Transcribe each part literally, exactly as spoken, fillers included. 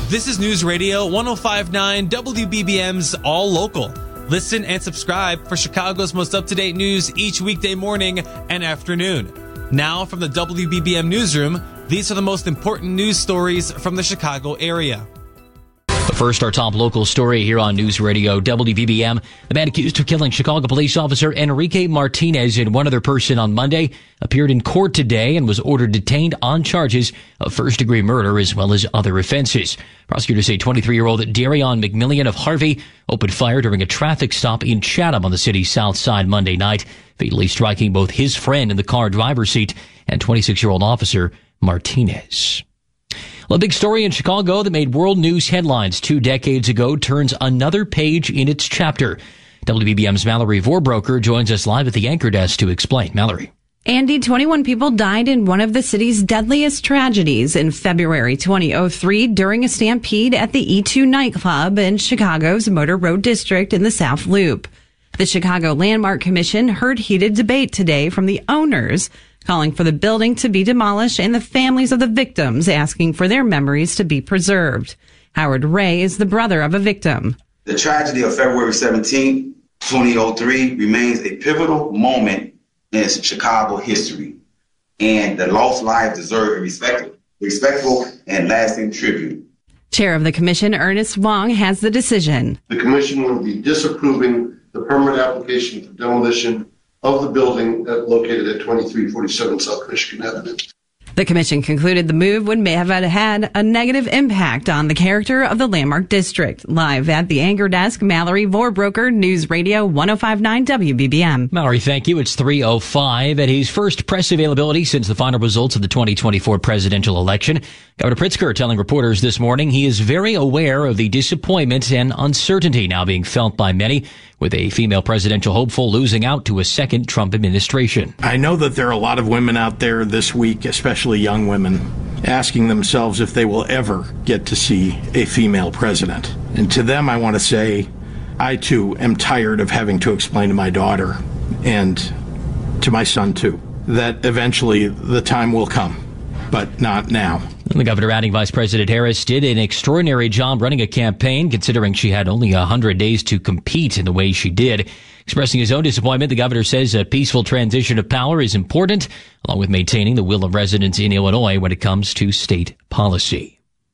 This is News Radio one oh five point nine W B B M's All Local. Listen and subscribe for Chicago's most up-to-date news each weekday morning and afternoon. Now from the W B B M Newsroom, these are the most important news stories from the Chicago area. But first, our top local story here on News Radio W B B M. The man accused of killing Chicago police officer Enrique Martinez and one other person on Monday appeared in court today and was ordered detained on charges of first-degree murder as well as other offenses. Prosecutors say twenty-three-year-old Darion McMillian of Harvey opened fire during a traffic stop in Chatham on the city's south side Monday night, fatally striking both his friend in the car driver's seat and twenty-six-year-old officer Martinez. Well, a big story in Chicago that made world news headlines two decades ago turns another page in its chapter. W B B M's Mallory Vorbroker joins us live at the anchor desk to explain. Mallory. Andy, twenty-one people died in one of the city's deadliest tragedies in February twenty oh three during a stampede at the E two nightclub in Chicago's Motor Road District in the South Loop. The Chicago Landmark Commission heard heated debate today from the owners, calling for the building to be demolished and the families of the victims asking for their memories to be preserved. Howard Ray is the brother of a victim. The tragedy of February seventeenth, twenty oh three remains a pivotal moment in Chicago history, and the lost lives deserve a respectful, respectful and lasting tribute. Chair of the commission, Ernest Wong, has the decision. The commission will be disapproving the permit application for demolition of the building located at twenty-three forty-seven South Michigan Avenue. The commission concluded the move would may have had a negative impact on the character of the Landmark District. Live at the anchor desk, Mallory Vorbroker, News Radio one oh five point nine W B B M. Mallory, thank you. It's three oh five. At his first press availability since the final results of the twenty twenty-four presidential election, Governor Pritzker telling reporters this morning he is very aware of the disappointment and uncertainty now being felt by many, with a female presidential hopeful losing out to a second Trump administration. I know that there are a lot of women out there this week, especially young women, asking themselves if they will ever get to see a female president. And to them, I want to say, I too am tired of having to explain to my daughter and to my son too, that eventually the time will come, but not now. And the governor adding Vice President Harris did an extraordinary job running a campaign, considering she had only one hundred days to compete in the way she did. Expressing his own disappointment, the governor says a peaceful transition of power is important, along with maintaining the will of residents in Illinois when it comes to state policy.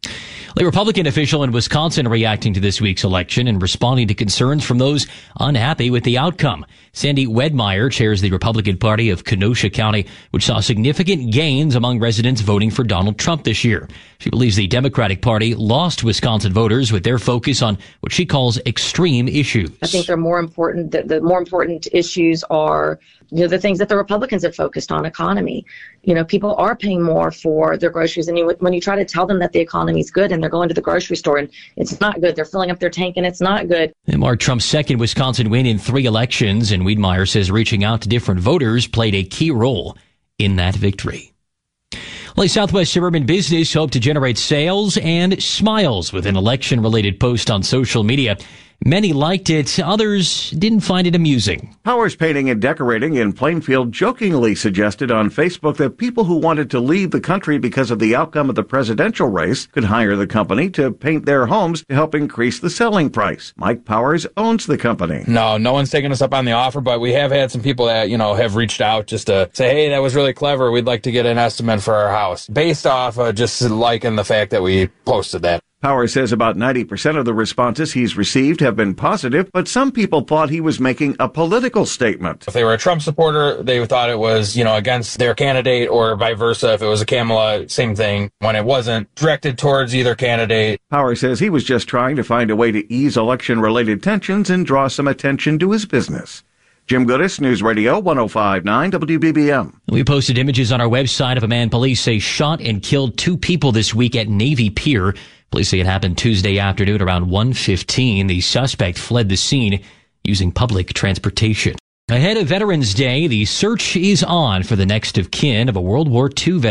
A Republican official in Wisconsin reacting to this week's election and responding to concerns from those unhappy with the outcome. Sandy Wedmeyer chairs the Republican Party of Kenosha County, which saw significant gains among residents voting for Donald Trump this year. She believes the Democratic Party lost Wisconsin voters with their focus on what she calls extreme issues. I think they're more important. The, the more important issues are, you know, the things that the Republicans have focused on: economy. You know, people are paying more for their groceries, and you, when you try to tell them that the economy is good and they're going to the grocery store and it's not good, they're filling up their tank and it's not good. It marked Trump's second Wisconsin win in three elections, and Wiedmeyer says reaching out to different voters played a key role in that victory. Well, a Southwest Suburban business hoped to generate sales and smiles with an election-related post on social media. Many liked it. Others didn't find it amusing. Powers Painting and Decorating in Plainfield jokingly suggested on Facebook that people who wanted to leave the country because of the outcome of the presidential race could hire the company to paint their homes to help increase the selling price. Mike Powers owns the company. No, no one's taken us up on the offer, but we have had some people that, you know, have reached out just to say, hey, that was really clever. We'd like to get an estimate for our house, based off of just liking the fact that we posted that. Powers says about ninety percent of the responses he's received have been positive, but some people thought he was making a political statement. If they were a Trump supporter, they thought it was, you know, against their candidate, or vice versa. If it was a Kamala, same thing. When it wasn't directed towards either candidate. Powers says he was just trying to find a way to ease election-related tensions and draw some attention to his business. Jim Goodis, News Radio one oh five point nine W B B M. We posted images on our website of a man police say shot and killed two people this week at Navy Pier. Police say it happened Tuesday afternoon around one fifteen. The suspect fled the scene using public transportation. Ahead of Veterans Day, the search is on for the next of kin of a World War Two veteran.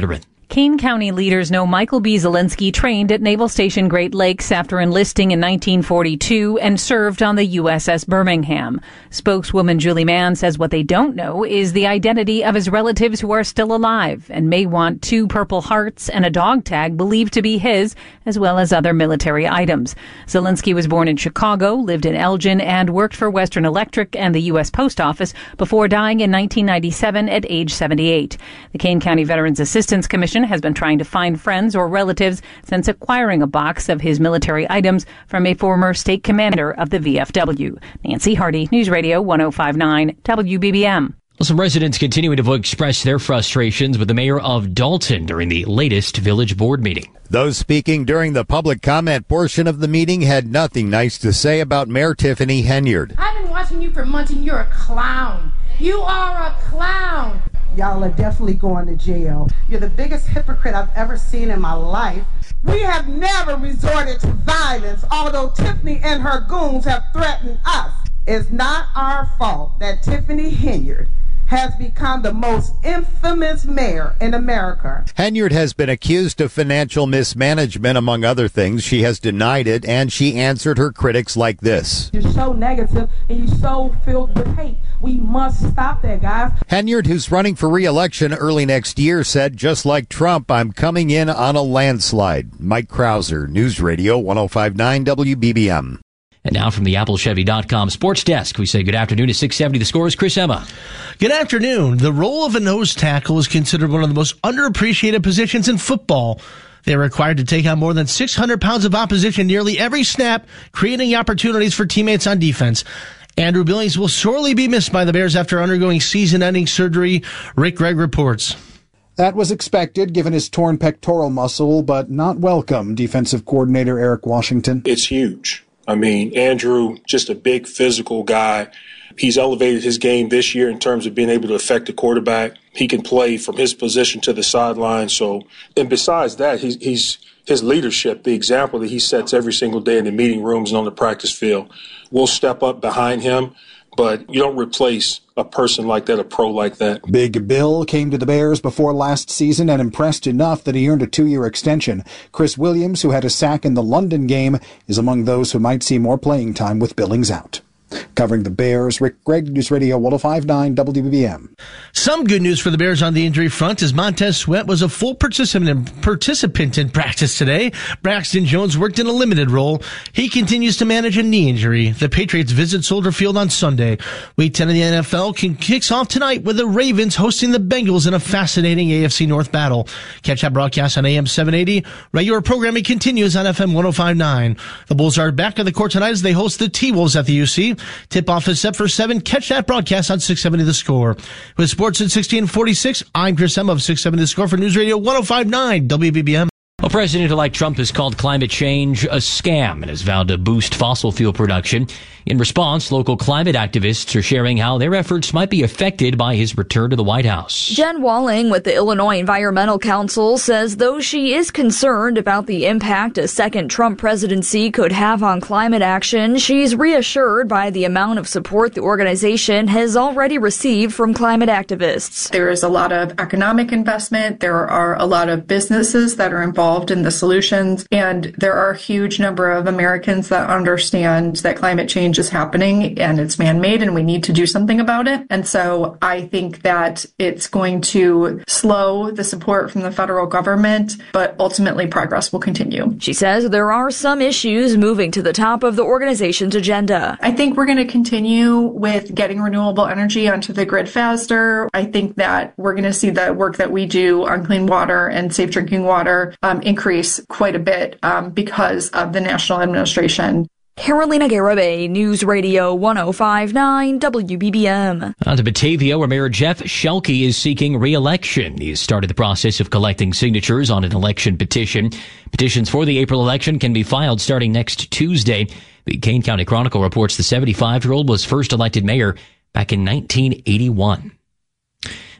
Kane County leaders know Michael B. Zielinski trained at Naval Station Great Lakes after enlisting in nineteen forty-two and served on the U S S Birmingham. Spokeswoman Julie Mann says what they don't know is the identity of his relatives who are still alive and may want two Purple Hearts and a dog tag believed to be his, as well as other military items. Zielinski was born in Chicago, lived in Elgin, and worked for Western Electric and the U S Post Office before dying in nineteen ninety-seven at age seventy-eight. The Kane County Veterans Assistance Commission has been trying to find friends or relatives since acquiring a box of his military items from a former state commander of the V F W. Nancy Hardy, News Radio one oh five point nine W B B M. Well, some residents continuing to express their frustrations with the mayor of Dalton during the latest village board meeting. Those speaking during the public comment portion of the meeting had nothing nice to say about Mayor Tiffany Henyard. I've been watching you for months and you're a clown. You are a clown. Y'all are definitely going to jail. You're the biggest hypocrite I've ever seen in my life. We have never resorted to violence, although Tiffany and her goons have threatened us. It's not our fault that Tiffany Henyard has become the most infamous mayor in America. Henyard has been accused of financial mismanagement, among other things. She has denied it, and she answered her critics like this. You're so negative and you're so filled with hate. We must stop that, guys. Henyard, who's running for re-election early next year, said, just like Trump, I'm coming in on a landslide. Mike Krauser, News Radio one oh five point nine W B B M. And now from the Apple Chevy dot com sports desk, we say good afternoon to six seventy. The Score is Chris Emma. Good afternoon. The role of a nose tackle is considered one of the most underappreciated positions in football. They're required to take on more than six hundred pounds of opposition nearly every snap, creating opportunities for teammates on defense. Andrew Billings will sorely be missed by the Bears after undergoing season-ending surgery, Rick Gregg reports. That was expected given his torn pectoral muscle, but not welcome, defensive coordinator Eric Washington. It's huge. I mean, Andrew, just a big physical guy. He's elevated his game this year in terms of being able to affect the quarterback. He can play from his position to the sideline. So, and besides that, he's, he's his leadership, the example that he sets every single day in the meeting rooms and on the practice field. We'll step up behind him, but you don't replace a person like that, a pro like that. Big Bill came to the Bears before last season and impressed enough that he earned a two-year extension. Chris Williams, who had a sack in the London game, is among those who might see more playing time with Billings out. Covering the Bears, Rick Gregg, News Radio one oh five point nine W B B M. Some good news for the Bears on the injury front as Montez Sweat was a full participant, participant in practice today. Braxton Jones worked in a limited role. He continues to manage a knee injury. The Patriots visit Soldier Field on Sunday. Week ten of the N F L can kicks off tonight with the Ravens hosting the Bengals in a fascinating A F C North battle. Catch that broadcast on A M seven eighty. Regular programming continues on F M one oh five point nine. The Bulls are back on the court tonight as they host the T-Wolves at the U C. Tip-off is set for seven. Catch that broadcast on six seventy The Score. With sports at sixteen forty-six, I'm Chris Emma of six seventy The Score for News Radio one oh five point nine W B B M. Well, President-elect Trump has called climate change a scam and has vowed to boost fossil fuel production. In response, local climate activists are sharing how their efforts might be affected by his return to the White House. Jen Walling with the Illinois Environmental Council says though she is concerned about the impact a second Trump presidency could have on climate action, she's reassured by the amount of support the organization has already received from climate activists. There is a lot of economic investment. There are a lot of businesses that are involved in the solutions, and there are a huge number of Americans that understand that climate change is happening and it's man-made and we need to do something about it. And so I think that it's going to slow the support from the federal government, but ultimately progress will continue. She says there are some issues moving to the top of the organization's agenda. I think we're going to continue with getting renewable energy onto the grid faster. I think that we're going to see the work that we do on clean water and safe drinking water um, increase quite a bit um, because of the national administration. Carolina Garibay, News Radio one oh five point nine W B B M. On to Batavia, where Mayor Jeff Shelkey is seeking re-election. He has started the process of collecting signatures on an election petition. Petitions for the April election can be filed starting next Tuesday. The Kane County Chronicle reports the seventy-five-year-old was first elected mayor back in nineteen eighty-one.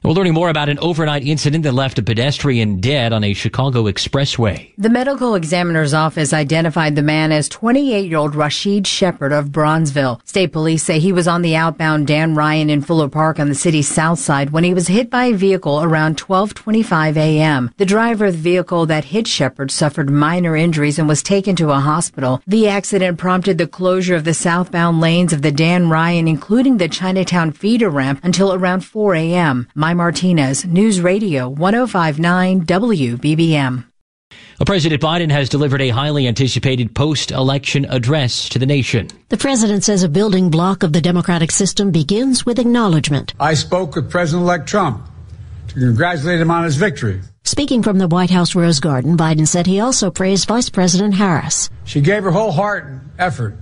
We're learning more about an overnight incident that left a pedestrian dead on a Chicago expressway. The medical examiner's office identified the man as twenty-eight-year-old Rashid Shepard of Bronzeville. State police say he was on the outbound Dan Ryan in Fuller Park on the city's south side when he was hit by a vehicle around twelve twenty-five a.m. The driver of the vehicle that hit Shepard suffered minor injuries and was taken to a hospital. The accident prompted the closure of the southbound lanes of the Dan Ryan, including the Chinatown feeder ramp, until around four a.m. Martinez, News Radio one oh five point nine W B B M. Well, President Biden has delivered a highly anticipated post-election address to the nation. The president says a building block of the democratic system begins with acknowledgement. I spoke with President-elect Trump to congratulate him on his victory. Speaking from the White House Rose Garden, Biden said he also praised Vice President Harris. She gave her whole heart and effort,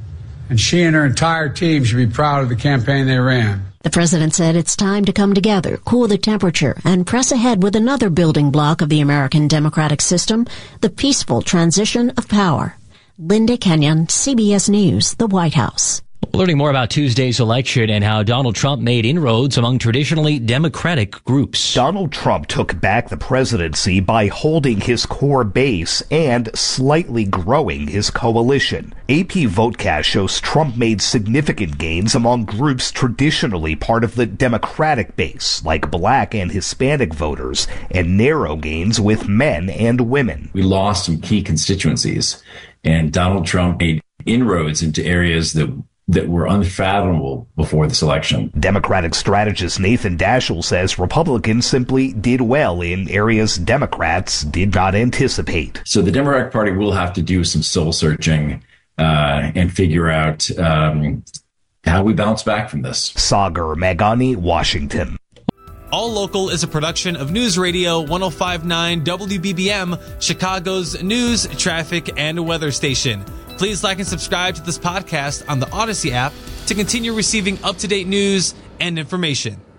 and she and her entire team should be proud of the campaign they ran. The president said it's time to come together, cool the temperature, and press ahead with another building block of the American democratic system, the peaceful transition of power. Linda Kenyon, C B S News, the White House. Learning more about Tuesday's election and how Donald Trump made inroads among traditionally Democratic groups. Donald Trump took back the presidency by holding his core base and slightly growing his coalition. A P Votecast shows Trump made significant gains among groups traditionally part of the Democratic base, like black and Hispanic voters, and narrow gains with men and women. We lost some key constituencies, and Donald Trump made inroads into areas that that were unfathomable before this election. Democratic strategist Nathan Daschle says Republicans simply did well in areas Democrats did not anticipate. So the Democratic Party will have to do some soul searching uh, and figure out um, how we bounce back from this. Sagar Magani, Washington. All Local is a production of News Radio one oh five point nine W B B M, Chicago's news, traffic, and weather station. Please like and subscribe to this podcast on the Odyssey app to continue receiving up-to-date news and information.